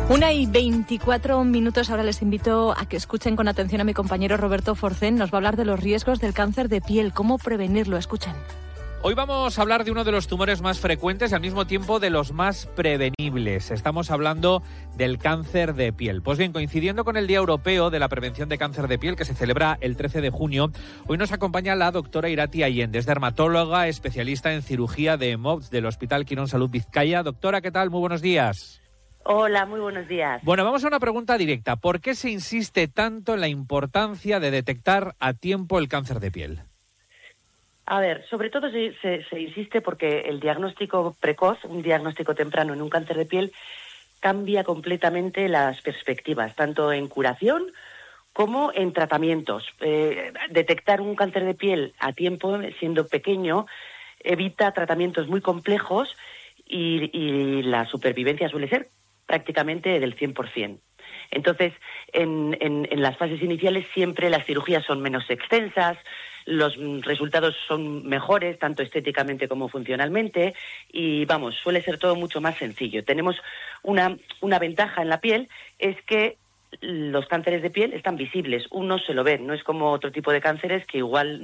1:24. Ahora les invito a que escuchen con atención a mi compañero Roberto Forcén. Nos va a hablar de los riesgos del cáncer de piel, cómo prevenirlo. Escuchen. Hoy vamos a hablar de uno de los tumores más frecuentes y al mismo tiempo de los más prevenibles. Estamos hablando del cáncer de piel. Pues bien, coincidiendo con el Día Europeo de la Prevención de Cáncer de Piel, que se celebra el 13 de junio, hoy nos acompaña la doctora Irati Allende, es dermatóloga, especialista en cirugía de EMOPS del Hospital Quirón Salud Vizcaya. Doctora, ¿qué tal? Muy buenos días. Hola, muy buenos días. Bueno, vamos a una pregunta directa. ¿Por qué se insiste tanto en la importancia de detectar a tiempo el cáncer de piel? A ver, sobre todo se insiste porque el diagnóstico precoz, un diagnóstico temprano en un cáncer de piel, cambia completamente las perspectivas, tanto en curación como en tratamientos. Detectar un cáncer de piel a tiempo, siendo pequeño, evita tratamientos muy complejos y la supervivencia suele ser prácticamente del 100%. Entonces, en las fases iniciales siempre las cirugías son menos extensas, los resultados son mejores, tanto estéticamente como funcionalmente, y vamos, suele ser todo mucho más sencillo. Tenemos una ventaja en la piel, es que los cánceres de piel están visibles, uno se lo ve, no es como otro tipo de cánceres que igual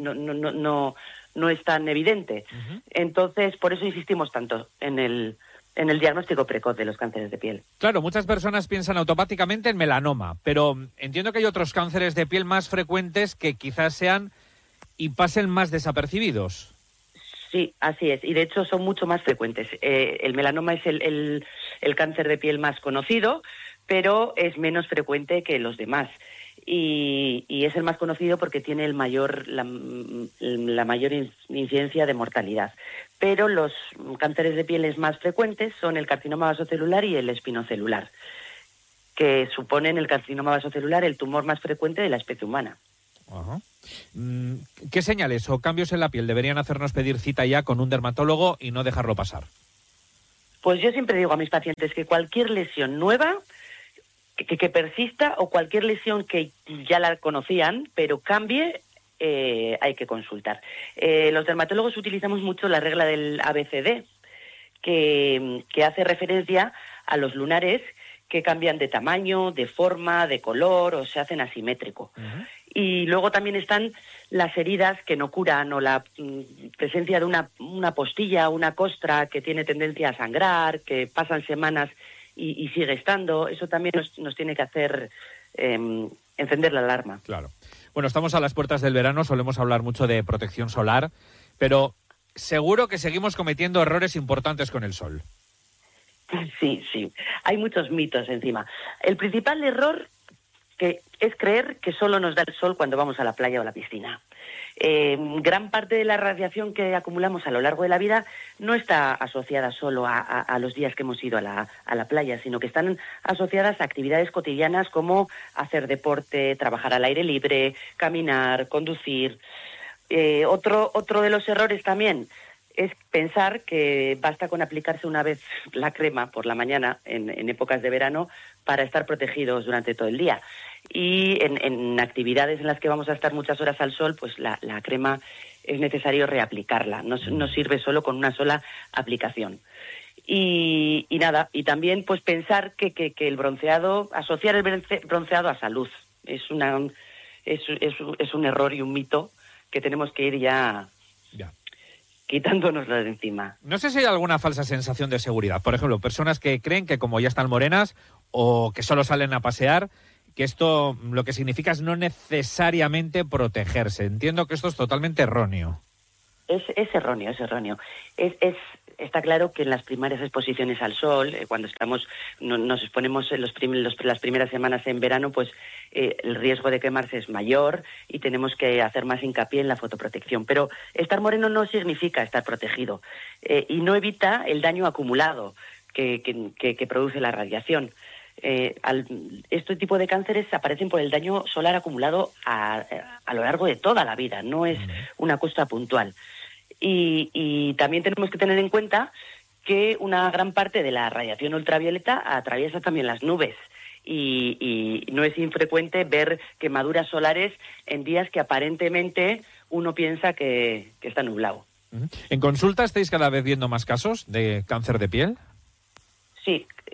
no es tan evidente. Uh-huh. Entonces, por eso insistimos tanto en el diagnóstico precoz de los cánceres de piel. Claro, muchas personas piensan automáticamente en melanoma, pero entiendo que hay otros cánceres de piel más frecuentes que quizás sean y pasen más desapercibidos. Sí, así es, y de hecho son mucho más frecuentes. El melanoma es el cáncer de piel más conocido, pero es menos frecuente que los demás. Y es el más conocido porque tiene la mayor incidencia de mortalidad. Pero los cánceres de pieles más frecuentes son el carcinoma vasocelular y el espinocelular, que suponen el carcinoma vasocelular el tumor más frecuente de la especie humana. Ajá. ¿Qué señales o cambios en la piel deberían hacernos pedir cita ya con un dermatólogo y no dejarlo pasar? Pues yo siempre digo a mis pacientes que cualquier lesión nueva que persista o cualquier lesión que ya la conocían pero cambie, hay que consultar. Los dermatólogos utilizamos mucho la regla del ABCD, que hace referencia a los lunares que cambian de tamaño, de forma, de color o se hacen asimétrico. Uh-huh. Y luego también están las heridas que no curan o la presencia de una postilla, una costra que tiene tendencia a sangrar, que pasan semanas y sigue estando. Eso también nos tiene que hacer encender la alarma. Claro. Bueno, estamos a las puertas del verano, solemos hablar mucho de protección solar, pero seguro que seguimos cometiendo errores importantes con el sol. Sí. Hay muchos mitos encima. El principal error es creer que solo nos da el sol cuando vamos a la playa o a la piscina. Gran parte de la radiación que acumulamos a lo largo de la vida no está asociada solo a los días que hemos ido a la playa, sino que están asociadas a actividades cotidianas como hacer deporte, trabajar al aire libre, caminar, conducir. Otro de los errores también es pensar que basta con aplicarse una vez la crema por la mañana en épocas de verano para estar protegidos durante todo el día. Y en actividades en las que vamos a estar muchas horas al sol, pues la crema es necesario reaplicarla. No sirve solo con una sola aplicación. Y nada, y también pues pensar que el bronceado, asociar el bronceado a salud, es un error y un mito que tenemos que ir ya quitándonoslo de encima. No sé si hay alguna falsa sensación de seguridad. Por ejemplo, personas que creen que como ya están morenas o que solo salen a pasear, que esto lo que significa es no necesariamente protegerse. Entiendo que esto es totalmente erróneo. Es erróneo. Está claro que en las primeras exposiciones al sol, cuando nos exponemos en las primeras semanas en verano, pues el riesgo de quemarse es mayor y tenemos que hacer más hincapié en la fotoprotección. Pero estar moreno no significa estar protegido y no evita el daño acumulado que produce la radiación. Este tipo de cánceres aparecen por el daño solar acumulado a lo largo de toda la vida, no es una cosa puntual. Y también tenemos que tener en cuenta que una gran parte de la radiación ultravioleta atraviesa también las nubes y no es infrecuente ver quemaduras solares en días que aparentemente uno piensa que está nublado. ¿En consulta estáis cada vez viendo más casos de cáncer de piel? Sí,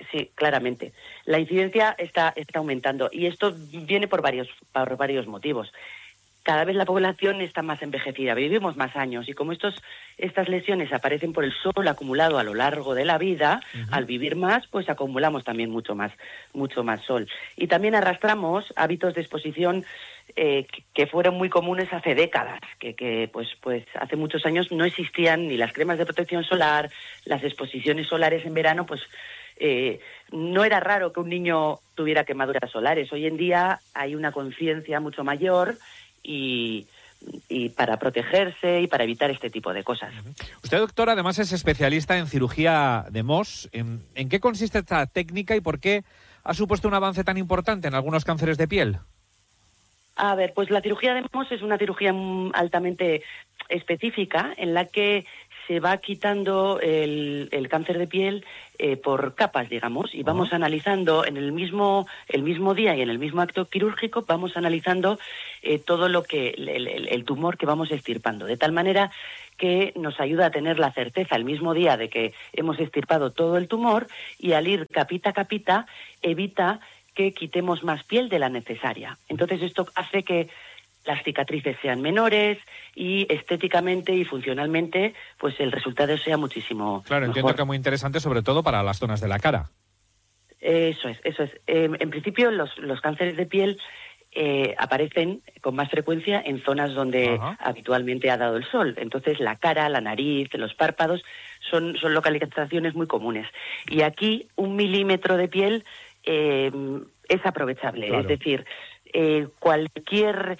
sí, claramente. La incidencia está aumentando y esto viene por varios motivos. Cada vez la población está más envejecida, vivimos más años y como estas lesiones aparecen por el sol acumulado a lo largo de la vida, al vivir más, pues acumulamos también mucho más sol. Y también arrastramos hábitos de exposición que fueron muy comunes hace décadas, que pues hace muchos años no existían ni las cremas de protección solar, las exposiciones solares en verano, pues no era raro que un niño tuviera quemaduras solares. Hoy en día hay una conciencia mucho mayor y para protegerse y para evitar este tipo de cosas. Usted, doctora, además es especialista en cirugía de Mohs. ¿En qué consiste esta técnica y por qué ha supuesto un avance tan importante en algunos cánceres de piel? A ver, pues la cirugía de Mohs es una cirugía altamente específica en la que se va quitando el cáncer de piel por capas, digamos, y vamos analizando en el mismo día y en el mismo acto quirúrgico, vamos analizando todo lo que el tumor que vamos extirpando, de tal manera que nos ayuda a tener la certeza el mismo día de que hemos extirpado todo el tumor y al ir capita a capita evita que quitemos más piel de la necesaria. Entonces esto hace que las cicatrices sean menores y estéticamente y funcionalmente pues el resultado sea muchísimo Claro, mejor. entiendo que es muy interesante sobre todo para las zonas de la cara. Eso es. En principio los cánceres de piel aparecen con más frecuencia en zonas donde habitualmente ha dado el sol. Entonces la cara, la nariz, los párpados son localizaciones muy comunes. Y aquí 1 milímetro de piel es aprovechable. Claro. Es decir, cualquier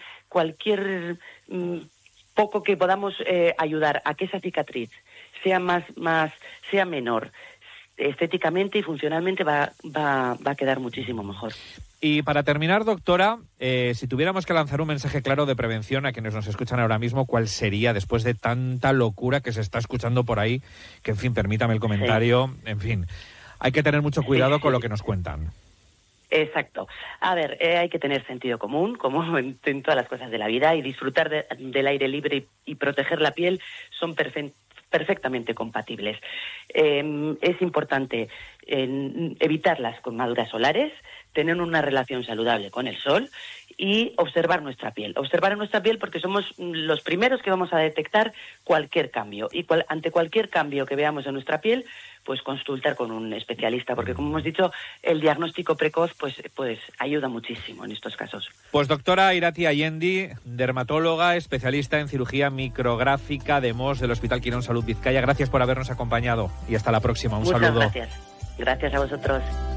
poco que podamos ayudar a que esa cicatriz sea sea menor estéticamente y funcionalmente va a quedar muchísimo mejor. Y para terminar, doctora, si tuviéramos que lanzar un mensaje claro de prevención a quienes nos escuchan ahora mismo, ¿cuál sería después de tanta locura que se está escuchando por ahí? Que, en fin, permítame el comentario, en fin, hay que tener mucho cuidado con lo que nos cuentan. Exacto. A ver, hay que tener sentido común, como en todas las cosas de la vida, y disfrutar del aire libre y proteger la piel son perfectamente compatibles. Es importante evitar las quemaduras solares, tener una relación saludable con el sol y observar nuestra piel. Observar nuestra piel porque somos los primeros que vamos a detectar cualquier cambio. Y ante cualquier cambio que veamos en nuestra piel, pues consultar con un especialista, porque como hemos dicho, el diagnóstico precoz pues ayuda muchísimo en estos casos. Pues doctora Irati Allendi, dermatóloga, especialista en cirugía micrográfica de Mohs del Hospital Quirón Salud Vizcaya, gracias por habernos acompañado y hasta la próxima. Un saludo. Muchas gracias. Gracias a vosotros.